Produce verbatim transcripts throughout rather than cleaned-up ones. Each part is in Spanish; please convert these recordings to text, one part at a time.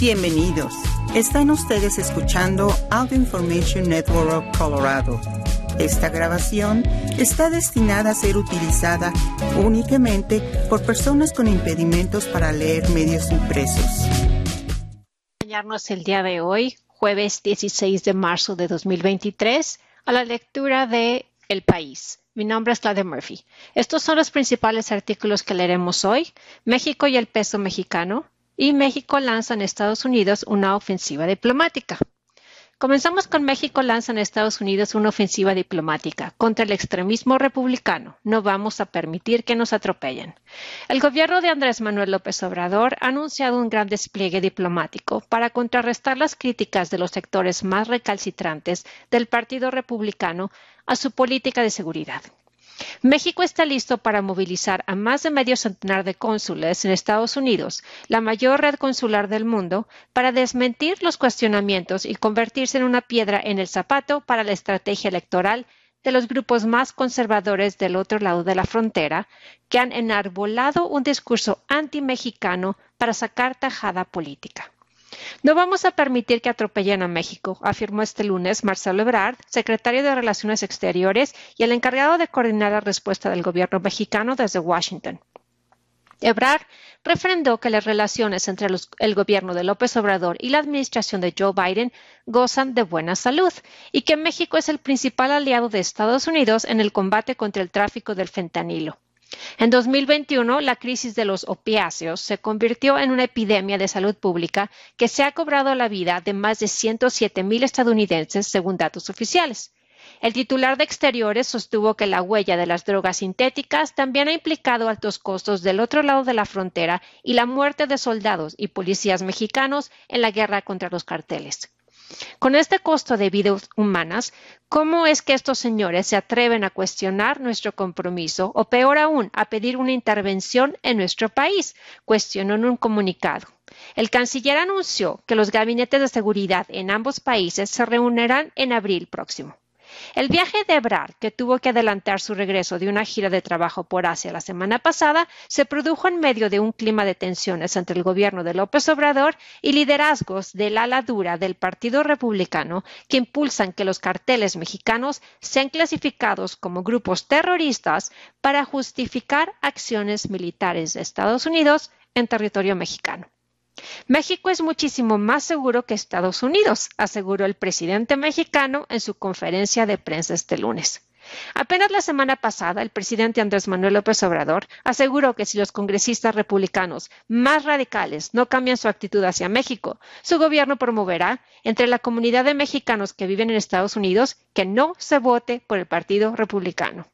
Bienvenidos. Están ustedes escuchando Audio Information Network Colorado. Esta grabación está destinada a ser utilizada únicamente por personas con impedimentos para leer medios impresos. Acompañarnos el día de hoy, jueves dieciséis de marzo de dos mil veintitrés, a la lectura de El País. Mi nombre es Claudia Murphy. Estos son los principales artículos que leeremos hoy: México y el peso mexicano, y México lanza en Estados Unidos una ofensiva diplomática. Comenzamos con México lanza en Estados Unidos una ofensiva diplomática contra el extremismo republicano. No vamos a permitir que nos atropellen. El gobierno de Andrés Manuel López Obrador ha anunciado un gran despliegue diplomático para contrarrestar las críticas de los sectores más recalcitrantes del Partido Republicano a su política de seguridad. México está listo para movilizar a más de medio centenar de cónsules en Estados Unidos, la mayor red consular del mundo, para desmentir los cuestionamientos y convertirse en una piedra en el zapato para la estrategia electoral de los grupos más conservadores del otro lado de la frontera, que han enarbolado un discurso anti-mexicano para sacar tajada política. No vamos a permitir que atropellen a México, afirmó este lunes Marcelo Ebrard, secretario de Relaciones Exteriores y el encargado de coordinar la respuesta del gobierno mexicano desde Washington. Ebrard refrendó que las relaciones entre los, el gobierno de López Obrador y la administración de Joe Biden gozan de buena salud y que México es el principal aliado de Estados Unidos en el combate contra el tráfico del fentanilo. En dos mil veintiuno, la crisis de los opiáceos se convirtió en una epidemia de salud pública que se ha cobrado la vida de más de ciento siete mil estadounidenses, según datos oficiales. El titular de Exteriores sostuvo que la huella de las drogas sintéticas también ha implicado altos costos del otro lado de la frontera y la muerte de soldados y policías mexicanos en la guerra contra los carteles. Con este costo de vidas humanas, ¿cómo es que estos señores se atreven a cuestionar nuestro compromiso o, peor aún, a pedir una intervención en nuestro país?, cuestionó en un comunicado. El canciller anunció que los gabinetes de seguridad en ambos países se reunirán en abril próximo. El viaje de Ebrard, que tuvo que adelantar su regreso de una gira de trabajo por Asia la semana pasada, se produjo en medio de un clima de tensiones entre el gobierno de López Obrador y liderazgos del ala dura del Partido Republicano que impulsan que los carteles mexicanos sean clasificados como grupos terroristas para justificar acciones militares de Estados Unidos en territorio mexicano. México es muchísimo más seguro que Estados Unidos, aseguró el presidente mexicano en su conferencia de prensa este lunes. Apenas la semana pasada, el presidente Andrés Manuel López Obrador aseguró que si los congresistas republicanos más radicales no cambian su actitud hacia México, su gobierno promoverá entre la comunidad de mexicanos que viven en Estados Unidos que no se vote por el Partido Republicano.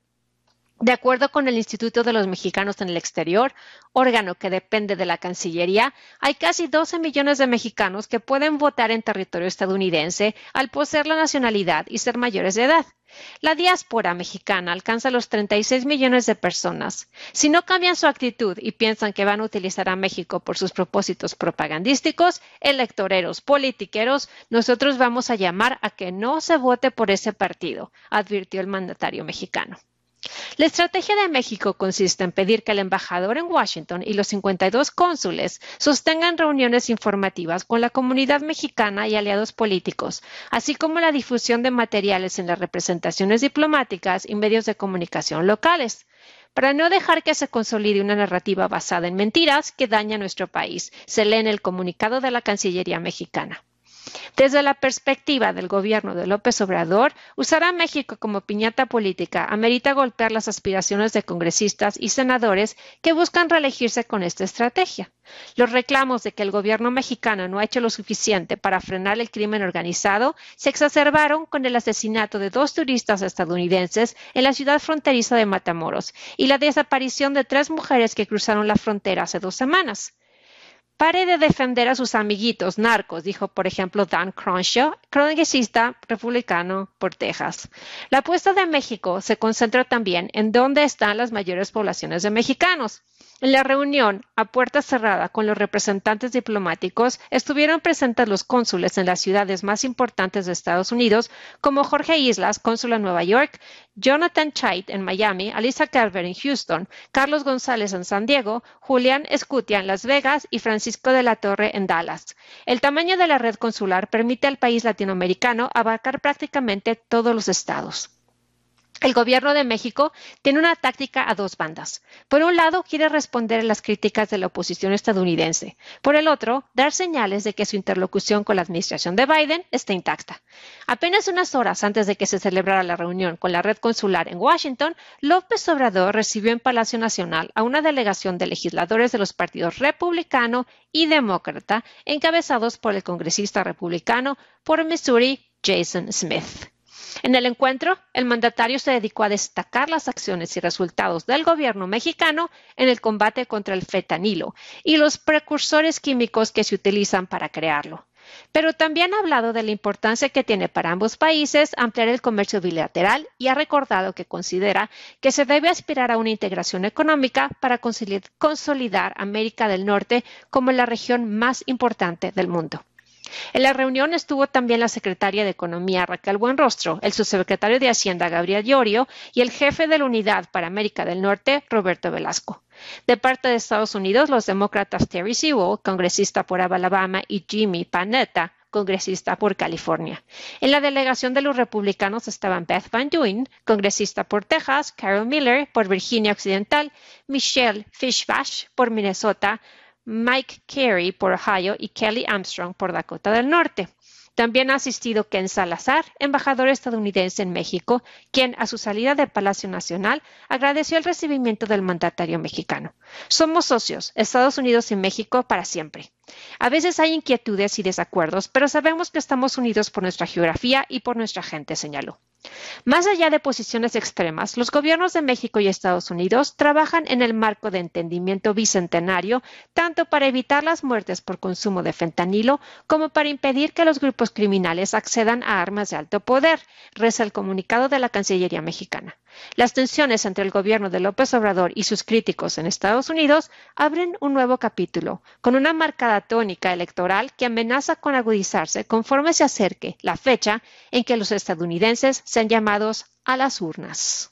De acuerdo con el Instituto de los Mexicanos en el Exterior, órgano que depende de la Cancillería, hay casi doce millones de mexicanos que pueden votar en territorio estadounidense al poseer la nacionalidad y ser mayores de edad. La diáspora mexicana alcanza los treinta y seis millones de personas. Si no cambian su actitud y piensan que van a utilizar a México por sus propósitos propagandísticos, electoreros, politiqueros, nosotros vamos a llamar a que no se vote por ese partido, advirtió el mandatario mexicano. La estrategia de México consiste en pedir que el embajador en Washington y los cincuenta y dos cónsules sostengan reuniones informativas con la comunidad mexicana y aliados políticos, así como la difusión de materiales en las representaciones diplomáticas y medios de comunicación locales, para no dejar que se consolide una narrativa basada en mentiras que daña a nuestro país, se lee en el comunicado de la Cancillería mexicana. Desde la perspectiva del gobierno de López Obrador, usar a México como piñata política amerita golpear las aspiraciones de congresistas y senadores que buscan reelegirse con esta estrategia. Los reclamos de que el gobierno mexicano no ha hecho lo suficiente para frenar el crimen organizado se exacerbaron con el asesinato de dos turistas estadounidenses en la ciudad fronteriza de Matamoros y la desaparición de tres mujeres que cruzaron la frontera hace dos semanas. Pare de defender a sus amiguitos narcos, dijo, por ejemplo, Dan Crenshaw, congresista republicano por Texas. La apuesta de México se concentra también en dónde están las mayores poblaciones de mexicanos. En la reunión, a puerta cerrada con los representantes diplomáticos, estuvieron presentes los cónsules en las ciudades más importantes de Estados Unidos, como Jorge Islas, cónsul en Nueva York, Jonathan Chait en Miami, Alisa Carver en Houston, Carlos González en San Diego, Julián Escutia en Las Vegas y Francisco de la Torre en Dallas. El tamaño de la red consular permite al país latinoamericano abarcar prácticamente todos los estados. El gobierno de México tiene una táctica a dos bandas. Por un lado, quiere responder a las críticas de la oposición estadounidense. Por el otro, dar señales de que su interlocución con la administración de Biden está intacta. Apenas unas horas antes de que se celebrara la reunión con la red consular en Washington, López Obrador recibió en Palacio Nacional a una delegación de legisladores de los partidos republicano y demócrata, encabezados por el congresista republicano por Missouri, Jason Smith. En el encuentro, el mandatario se dedicó a destacar las acciones y resultados del gobierno mexicano en el combate contra el fentanilo y los precursores químicos que se utilizan para crearlo. Pero también ha hablado de la importancia que tiene para ambos países ampliar el comercio bilateral y ha recordado que considera que se debe aspirar a una integración económica para consolidar América del Norte como la región más importante del mundo. En la reunión estuvo también la secretaria de Economía Raquel Buenrostro, el subsecretario de Hacienda Gabriel Llorio y el jefe de la Unidad para América del Norte, Roberto Velasco. De parte de Estados Unidos, los demócratas Terry Sewell, congresista por Alabama, y Jimmy Panetta, congresista por California. En la delegación de los republicanos estaban Beth Van Duyn, congresista por Texas, Carol Miller por Virginia Occidental, Michelle Fischbach por Minnesota, Mike Carey por Ohio y Kelly Armstrong por Dakota del Norte. También ha asistido Ken Salazar, embajador estadounidense en México, quien a su salida del Palacio Nacional agradeció el recibimiento del mandatario mexicano. Somos socios, Estados Unidos y México para siempre. A veces hay inquietudes y desacuerdos, pero sabemos que estamos unidos por nuestra geografía y por nuestra gente, señaló. Más allá de posiciones extremas, los gobiernos de México y Estados Unidos trabajan en el marco de entendimiento bicentenario, tanto para evitar las muertes por consumo de fentanilo como para impedir que los grupos criminales accedan a armas de alto poder, reza el comunicado de la Cancillería mexicana. Las tensiones entre el gobierno de López Obrador y sus críticos en Estados Unidos abren un nuevo capítulo, con una marcada tónica electoral que amenaza con agudizarse conforme se acerque la fecha en que los estadounidenses sean llamados a las urnas.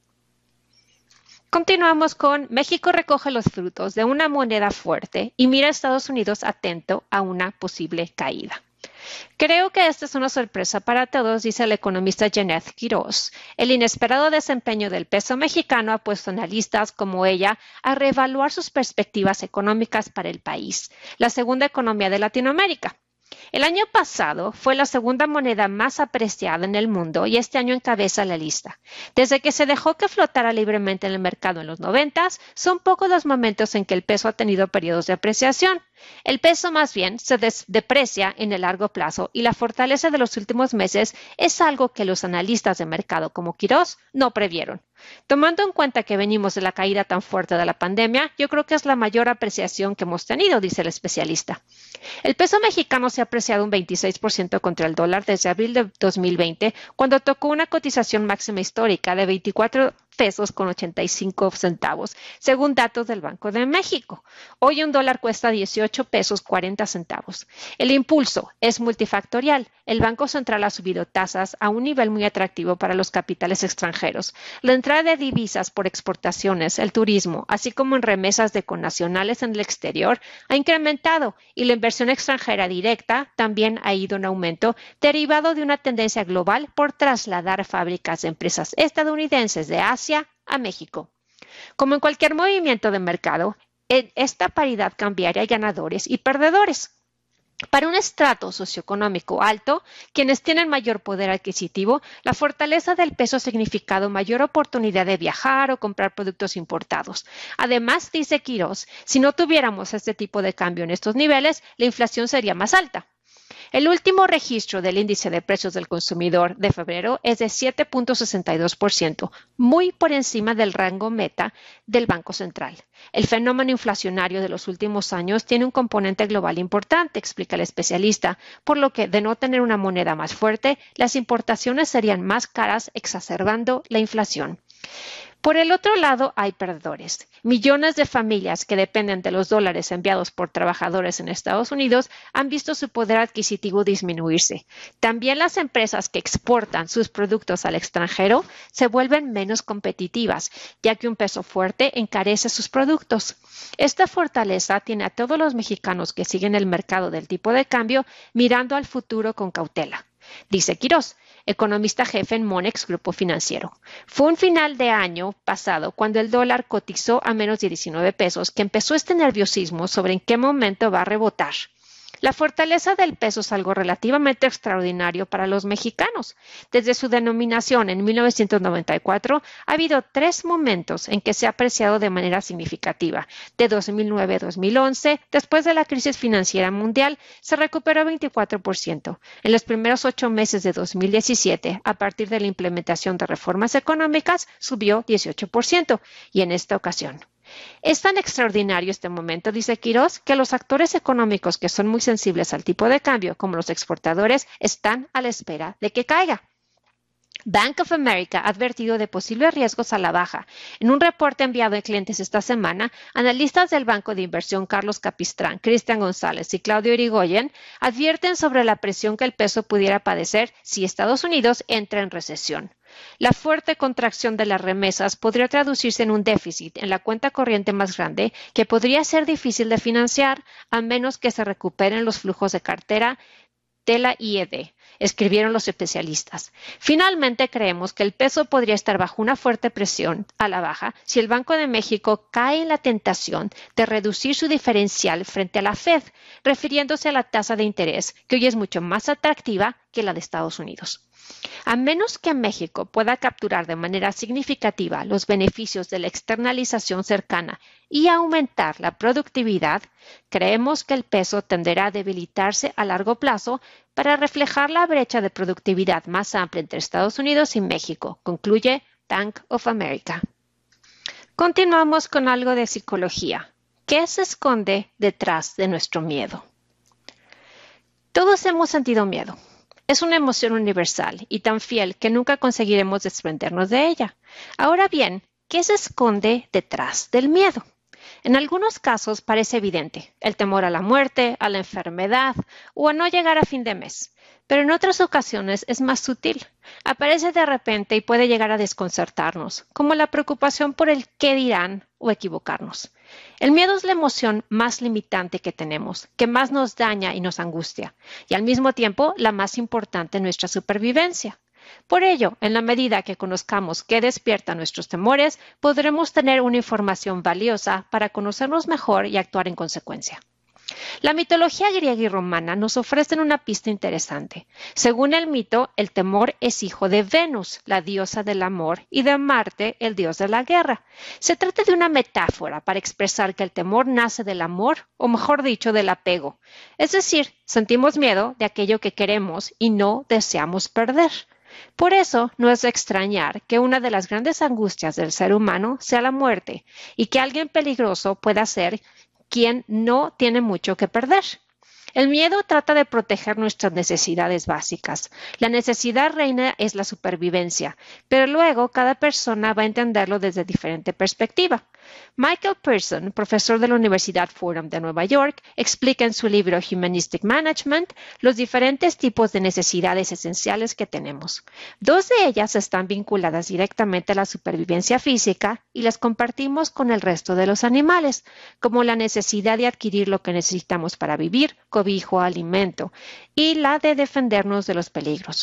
Continuamos con México recoge los frutos de una moneda fuerte y mira a Estados Unidos atento a una posible caída. Creo que esta es una sorpresa para todos, dice el economista Janet Quiroz. El inesperado desempeño del peso mexicano ha puesto analistas como ella a reevaluar sus perspectivas económicas para el país, la segunda economía de Latinoamérica. El año pasado fue la segunda moneda más apreciada en el mundo y este año encabeza la lista. Desde que se dejó que flotara libremente en el mercado en los noventas, son pocos los momentos en que el peso ha tenido periodos de apreciación. El peso más bien se deprecia en el largo plazo y la fortaleza de los últimos meses es algo que los analistas de mercado como Quiroz no previeron. Tomando en cuenta que venimos de la caída tan fuerte de la pandemia, yo creo que es la mayor apreciación que hemos tenido, dice el especialista. El peso mexicano se ha apreciado un veintiséis por ciento contra el dólar desde abril de dos mil veinte, cuando tocó una cotización máxima histórica de veinticuatro pesos con ochenta y cinco centavos, según datos del Banco de México. Hoy un dólar cuesta dieciocho pesos cuarenta centavos. El impulso es multifactorial. El Banco Central ha subido tasas a un nivel muy atractivo para los capitales extranjeros. La entrada de divisas por exportaciones, el turismo, así como en remesas de connacionales en el exterior, ha incrementado y la inversión extranjera directa también ha ido en aumento, derivado de una tendencia global por trasladar fábricas de empresas estadounidenses de Asia a México. Como en cualquier movimiento de mercado, en esta paridad cambiaria hay ganadores y perdedores. Para un estrato socioeconómico alto, quienes tienen mayor poder adquisitivo, la fortaleza del peso ha significado mayor oportunidad de viajar o comprar productos importados. Además, dice Quiroz, si no tuviéramos este tipo de cambio en estos niveles, la inflación sería más alta. El último registro del índice de precios del consumidor de febrero es de siete punto sesenta y dos por ciento, muy por encima del rango meta del Banco Central. El fenómeno inflacionario de los últimos años tiene un componente global importante, explica el especialista, por lo que de no tener una moneda más fuerte, las importaciones serían más caras, exacerbando la inflación. Por el otro lado, hay perdedores. Millones de familias que dependen de los dólares enviados por trabajadores en Estados Unidos han visto su poder adquisitivo disminuirse. También las empresas que exportan sus productos al extranjero se vuelven menos competitivas, ya que un peso fuerte encarece sus productos. Esta fortaleza tiene a todos los mexicanos que siguen el mercado del tipo de cambio mirando al futuro con cautela. Dice Quirós, economista jefe en Monex Grupo Financiero. Fue un final de año pasado cuando el dólar cotizó a menos de diecinueve pesos que empezó este nerviosismo sobre en qué momento va a rebotar. La fortaleza del peso es algo relativamente extraordinario para los mexicanos. Desde su denominación en mil novecientos noventa y cuatro, ha habido tres momentos en que se ha apreciado de manera significativa. De dos mil nueve a dos mil once, después de la crisis financiera mundial, se recuperó veinticuatro por ciento. En los primeros ocho meses de dos mil diecisiete, a partir de la implementación de reformas económicas, subió dieciocho por ciento. Y en esta ocasión, es tan extraordinario este momento, dice Quirós, que los actores económicos que son muy sensibles al tipo de cambio, como los exportadores, están a la espera de que caiga. Bank of America ha advertido de posibles riesgos a la baja. En un reporte enviado a clientes esta semana, analistas del banco de inversión Carlos Capistrán, Cristian González y Claudio Irigoyen advierten sobre la presión que el peso pudiera padecer si Estados Unidos entra en recesión. La fuerte contracción de las remesas podría traducirse en un déficit en la cuenta corriente más grande que podría ser difícil de financiar a menos que se recuperen los flujos de cartera de la I E D, escribieron los especialistas. Finalmente, creemos que el peso podría estar bajo una fuerte presión a la baja si el Banco de México cae en la tentación de reducir su diferencial frente a la Fed, refiriéndose a la tasa de interés, que hoy es mucho más atractiva que la de Estados Unidos. A menos que México pueda capturar de manera significativa los beneficios de la externalización cercana y aumentar la productividad, creemos que el peso tenderá a debilitarse a largo plazo para reflejar la brecha de productividad más amplia entre Estados Unidos y México, concluye Bank of America. Continuamos con algo de psicología. ¿Qué se esconde detrás de nuestro miedo? Todos hemos sentido miedo. Es una emoción universal y tan fiel que nunca conseguiremos desprendernos de ella. Ahora bien, ¿qué se esconde detrás del miedo? En algunos casos parece evidente, el temor a la muerte, a la enfermedad o a no llegar a fin de mes. Pero en otras ocasiones es más sutil. Aparece de repente y puede llegar a desconcertarnos, como la preocupación por el qué dirán o equivocarnos. El miedo es la emoción más limitante que tenemos, que más nos daña y nos angustia, y al mismo tiempo la más importante en nuestra supervivencia. Por ello, en la medida que conozcamos qué despierta nuestros temores, podremos tener una información valiosa para conocernos mejor y actuar en consecuencia. La mitología griega y romana nos ofrecen una pista interesante. Según el mito, el temor es hijo de Venus, la diosa del amor, y de Marte, el dios de la guerra. Se trata de una metáfora para expresar que el temor nace del amor, o mejor dicho, del apego. Es decir, sentimos miedo de aquello que queremos y no deseamos perder. Por eso, no es de extrañar que una de las grandes angustias del ser humano sea la muerte, y que alguien peligroso pueda ser quien no tiene mucho que perder. El miedo trata de proteger nuestras necesidades básicas. La necesidad reina es la supervivencia, pero luego cada persona va a entenderlo desde diferente perspectiva. Michael Pearson, profesor de la Universidad Fordham de Nueva York, explica en su libro Humanistic Management los diferentes tipos de necesidades esenciales que tenemos. Dos de ellas están vinculadas directamente a la supervivencia física y las compartimos con el resto de los animales, como la necesidad de adquirir lo que necesitamos para vivir, cobijo, alimento, y la de defendernos de los peligros.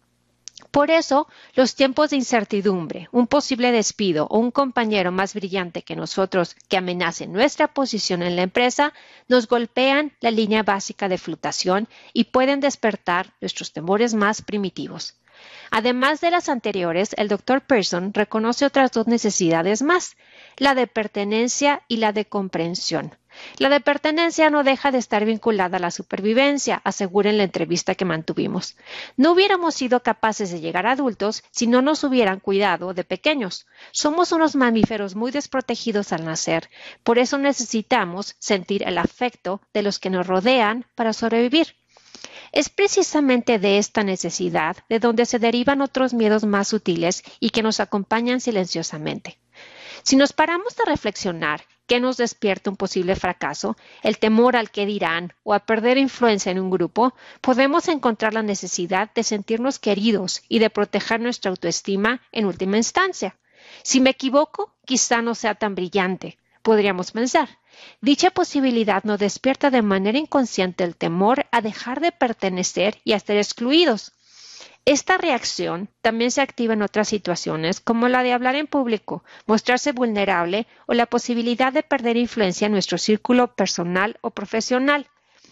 Por eso, los tiempos de incertidumbre, un posible despido o un compañero más brillante que nosotros que amenace nuestra posición en la empresa, nos golpean la línea básica de flotación y pueden despertar nuestros temores más primitivos. Además de las anteriores, el doctor Pearson reconoce otras dos necesidades más, la de pertenencia y la de comprensión. La de pertenencia no deja de estar vinculada a la supervivencia, asegura en la entrevista que mantuvimos. No hubiéramos sido capaces de llegar a adultos si no nos hubieran cuidado de pequeños. Somos unos mamíferos muy desprotegidos al nacer. Por eso necesitamos sentir el afecto de los que nos rodean para sobrevivir. Es precisamente de esta necesidad de donde se derivan otros miedos más sutiles y que nos acompañan silenciosamente. Si nos paramos a reflexionar qué nos despierta un posible fracaso, el temor al qué dirán o a perder influencia en un grupo, podemos encontrar la necesidad de sentirnos queridos y de proteger nuestra autoestima en última instancia. Si me equivoco, quizá no sea tan brillante, podríamos pensar. Dicha posibilidad nos despierta de manera inconsciente el temor a dejar de pertenecer y a ser excluidos. Esta reacción también se activa en otras situaciones, como la de hablar en público, mostrarse vulnerable o la posibilidad de perder influencia en nuestro círculo personal o profesional.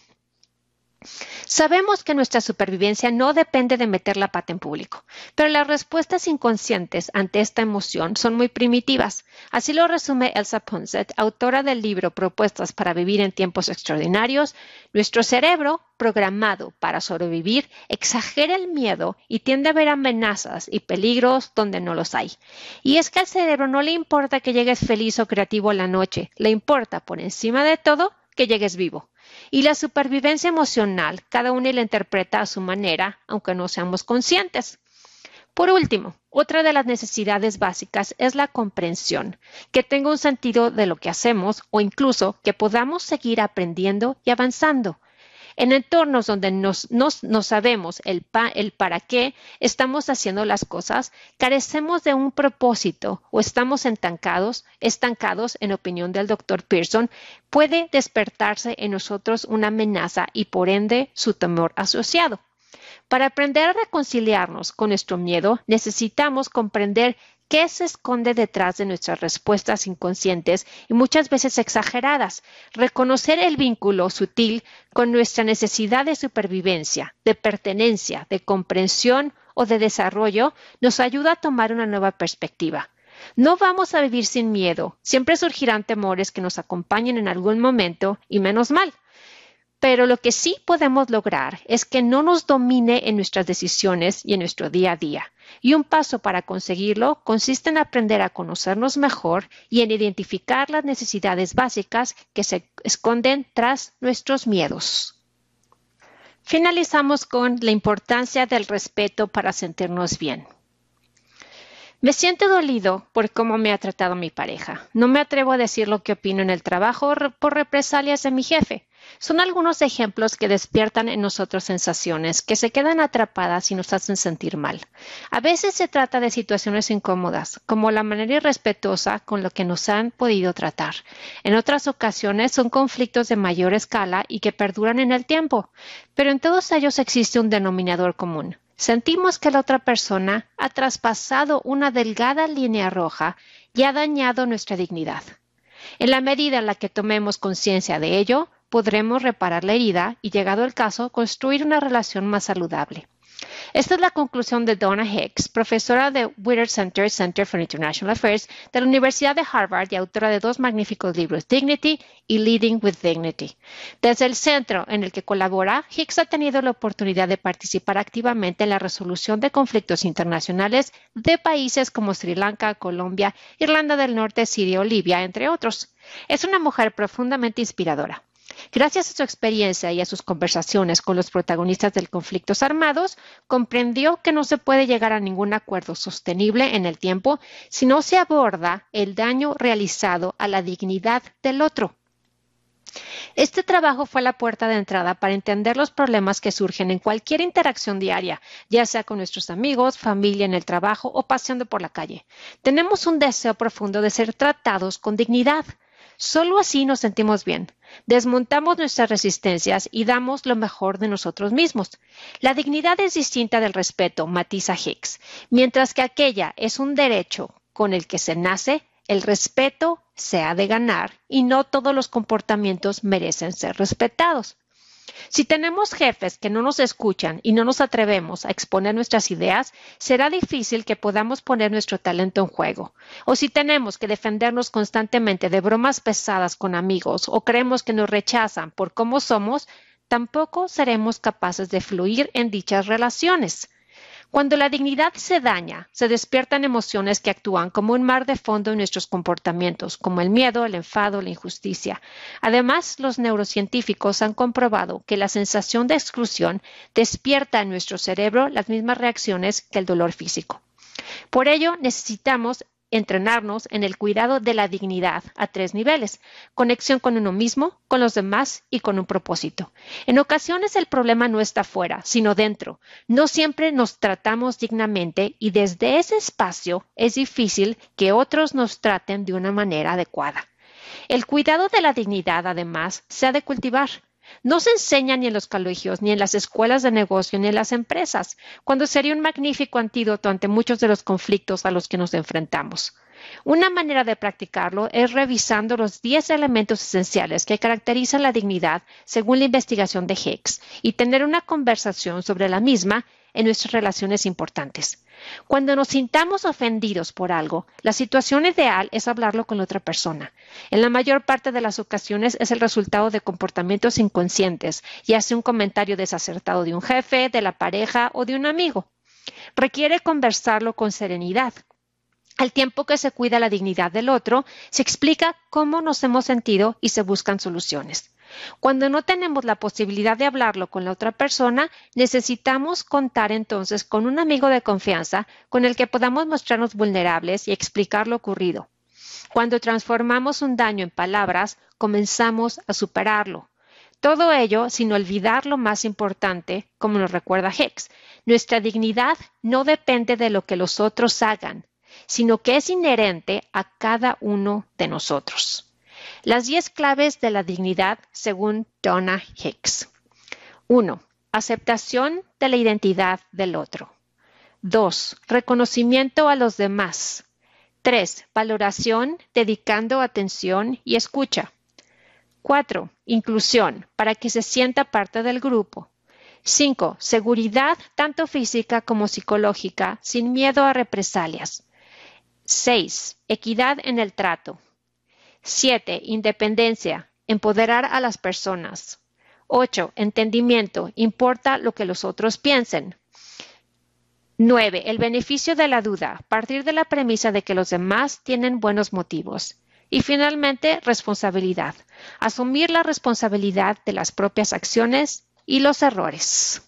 Sabemos que nuestra supervivencia no depende de meter la pata en público, pero las respuestas inconscientes ante esta emoción son muy primitivas. Así lo resume Elsa Ponset, autora del libro Propuestas para vivir en tiempos extraordinarios. Nuestro cerebro, programado para sobrevivir, exagera el miedo y tiende a ver amenazas y peligros donde no los hay. Y es que al cerebro no le importa que llegues feliz o creativo a la noche, le importa, por encima de todo, que llegues vivo. Y la supervivencia emocional, cada uno la interpreta a su manera, aunque no seamos conscientes. Por último, otra de las necesidades básicas es la comprensión, que tenga un sentido de lo que hacemos o incluso que podamos seguir aprendiendo y avanzando. En entornos donde nos, nos, no sabemos el, pa, el para qué estamos haciendo las cosas, carecemos de un propósito o estamos estancados, estancados, en opinión del doctor Pearson, puede despertarse en nosotros una amenaza y por ende su temor asociado. Para aprender a reconciliarnos con nuestro miedo, necesitamos comprender qué se esconde detrás de nuestras respuestas inconscientes y muchas veces exageradas. Reconocer el vínculo sutil con nuestra necesidad de supervivencia, de pertenencia, de comprensión o de desarrollo nos ayuda a tomar una nueva perspectiva. No vamos a vivir sin miedo. Siempre surgirán temores que nos acompañen en algún momento y menos mal. Pero lo que sí podemos lograr es que no nos domine en nuestras decisiones y en nuestro día a día. Y un paso para conseguirlo consiste en aprender a conocernos mejor y en identificar las necesidades básicas que se esconden tras nuestros miedos. Finalizamos con la importancia del respeto para sentirnos bien. Me siento dolido por cómo me ha tratado mi pareja. No me atrevo a decir lo que opino en el trabajo por represalias de mi jefe. Son algunos ejemplos que despiertan en nosotros sensaciones que se quedan atrapadas y nos hacen sentir mal. A veces se trata de situaciones incómodas, como la manera irrespetuosa con la que nos han podido tratar. En otras ocasiones son conflictos de mayor escala y que perduran en el tiempo, pero en todos ellos existe un denominador común. Sentimos que la otra persona ha traspasado una delgada línea roja y ha dañado nuestra dignidad. En la medida en la que tomemos conciencia de ello, podremos reparar la herida y, llegado el caso, construir una relación más saludable. Esta es la conclusión de Donna Hicks, profesora de Whittier Center, Center for International Affairs de la Universidad de Harvard y autora de dos magníficos libros, Dignity y Leading with Dignity. Desde el centro en el que colabora, Hicks ha tenido la oportunidad de participar activamente en la resolución de conflictos internacionales de países como Sri Lanka, Colombia, Irlanda del Norte, Siria o Libia, entre otros. Es una mujer profundamente inspiradora. Gracias a su experiencia y a sus conversaciones con los protagonistas de conflictos armados, comprendió que no se puede llegar a ningún acuerdo sostenible en el tiempo si no se aborda el daño realizado a la dignidad del otro. Este trabajo fue la puerta de entrada para entender los problemas que surgen en cualquier interacción diaria, ya sea con nuestros amigos, familia, en el trabajo o paseando por la calle. Tenemos un deseo profundo de ser tratados con dignidad. Solo así nos sentimos bien. Desmontamos nuestras resistencias y damos lo mejor de nosotros mismos. La dignidad es distinta del respeto, matiza Hicks. Mientras que aquella es un derecho con el que se nace, el respeto se ha de ganar y no todos los comportamientos merecen ser respetados. Si tenemos jefes que no nos escuchan y no nos atrevemos a exponer nuestras ideas, será difícil que podamos poner nuestro talento en juego. O si tenemos que defendernos constantemente de bromas pesadas con amigos o creemos que nos rechazan por cómo somos, tampoco seremos capaces de fluir en dichas relaciones. Cuando la dignidad se daña, se despiertan emociones que actúan como un mar de fondo en nuestros comportamientos, como el miedo, el enfado, la injusticia. Además, los neurocientíficos han comprobado que la sensación de exclusión despierta en nuestro cerebro las mismas reacciones que el dolor físico. Por ello, necesitamos entrenarnos en el cuidado de la dignidad a tres niveles: conexión con uno mismo, con los demás y con un propósito. En ocasiones el problema no está fuera, sino dentro. No siempre nos tratamos dignamente y desde ese espacio es difícil que otros nos traten de una manera adecuada. El cuidado de la dignidad, además, se ha de cultivar. No se enseña ni en los colegios, ni en las escuelas de negocio, ni en las empresas, cuando sería un magnífico antídoto ante muchos de los conflictos a los que nos enfrentamos. Una manera de practicarlo es revisando los diez elementos esenciales que caracterizan la dignidad según la investigación de Hicks y tener una conversación sobre la misma en nuestras relaciones importantes. Cuando nos sintamos ofendidos por algo, la situación ideal es hablarlo con la otra persona. En la mayor parte de las ocasiones es el resultado de comportamientos inconscientes, ya sea un comentario desacertado de un jefe, de la pareja o de un amigo. Requiere conversarlo con serenidad. Al tiempo que se cuida la dignidad del otro, se explica cómo nos hemos sentido y se buscan soluciones. Cuando no tenemos la posibilidad de hablarlo con la otra persona, necesitamos contar entonces con un amigo de confianza con el que podamos mostrarnos vulnerables y explicar lo ocurrido. Cuando transformamos un daño en palabras, comenzamos a superarlo. Todo ello sin olvidar lo más importante, como nos recuerda Hicks: nuestra dignidad no depende de lo que los otros hagan, sino que es inherente a cada uno de nosotros. Las diez claves de la dignidad según Donna Hicks. uno. Aceptación de la identidad del otro. dos. Reconocimiento a los demás. tres. Valoración, dedicando atención y escucha. cuatro. Inclusión, para que se sienta parte del grupo. cinco. Seguridad, tanto física como psicológica, sin miedo a represalias. seis. Equidad en el trato. siete. Independencia, empoderar a las personas. ocho. Entendimiento, importa lo que los otros piensen. nueve. El beneficio de la duda, partir de la premisa de que los demás tienen buenos motivos. Y finalmente, responsabilidad, asumir la responsabilidad de las propias acciones y los errores.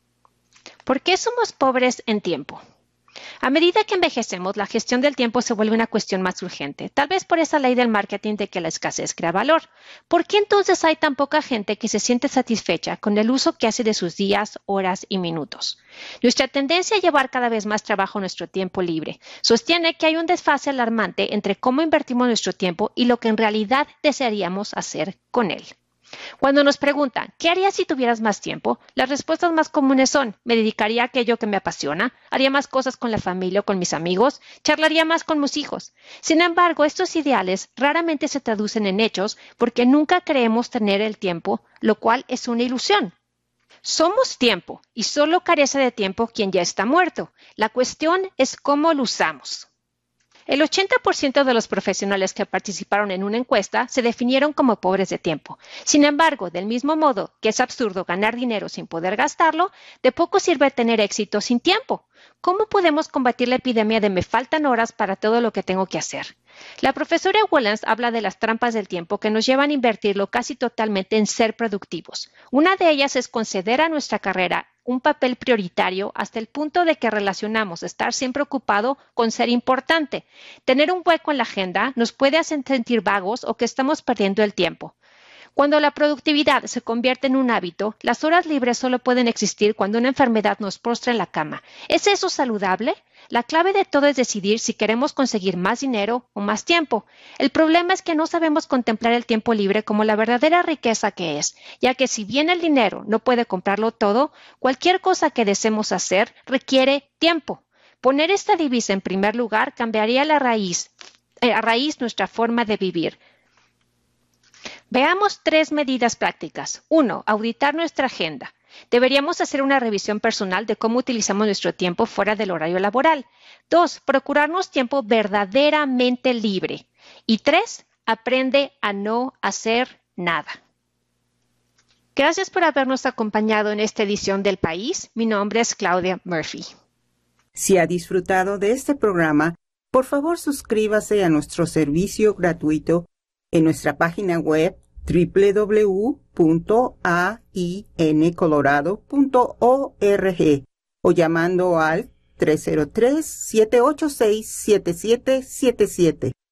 ¿Por qué somos pobres en tiempo? A medida que envejecemos, la gestión del tiempo se vuelve una cuestión más urgente, tal vez por esa ley del marketing de que la escasez crea valor. ¿Por qué entonces hay tan poca gente que se siente satisfecha con el uso que hace de sus días, horas y minutos? Nuestra tendencia a llevar cada vez más trabajo a nuestro tiempo libre sostiene que hay un desfase alarmante entre cómo invertimos nuestro tiempo y lo que en realidad desearíamos hacer con él. Cuando nos preguntan, ¿qué harías si tuvieras más tiempo?, las respuestas más comunes son, me dedicaría a aquello que me apasiona, haría más cosas con la familia o con mis amigos, charlaría más con mis hijos. Sin embargo, estos ideales raramente se traducen en hechos porque nunca creemos tener el tiempo, lo cual es una ilusión. Somos tiempo y solo carece de tiempo quien ya está muerto. La cuestión es cómo lo usamos. El ochenta por ciento de los profesionales que participaron en una encuesta se definieron como pobres de tiempo. Sin embargo, del mismo modo que es absurdo ganar dinero sin poder gastarlo, de poco sirve tener éxito sin tiempo. ¿Cómo podemos combatir la epidemia de me faltan horas para todo lo que tengo que hacer? La profesora Wollens habla de las trampas del tiempo que nos llevan a invertirlo casi totalmente en ser productivos. Una de ellas es conceder a nuestra carrera un papel prioritario hasta el punto de que relacionamos estar siempre ocupado con ser importante. Tener un hueco en la agenda nos puede hacer sentir vagos o que estamos perdiendo el tiempo. Cuando la productividad se convierte en un hábito, las horas libres solo pueden existir cuando una enfermedad nos postra en la cama. ¿Es eso saludable? La clave de todo es decidir si queremos conseguir más dinero o más tiempo. El problema es que no sabemos contemplar el tiempo libre como la verdadera riqueza que es, ya que si bien el dinero no puede comprarlo todo, cualquier cosa que deseemos hacer requiere tiempo. Poner esta divisa en primer lugar cambiaría la raíz, eh, a raíz nuestra forma de vivir. Veamos tres medidas prácticas. uno. Auditar nuestra agenda. Deberíamos hacer una revisión personal de cómo utilizamos nuestro tiempo fuera del horario laboral. dos. Procurarnos tiempo verdaderamente libre. Y tres. Aprende a no hacer nada. Gracias por habernos acompañado en esta edición del País. Mi nombre es Claudia Murphy. Si ha disfrutado de este programa, por favor suscríbase a nuestro servicio gratuito en nuestra página web doble u doble u doble u punto a i n colorado punto org o llamando al tres cero tres, siete ocho seis, siete siete siete siete.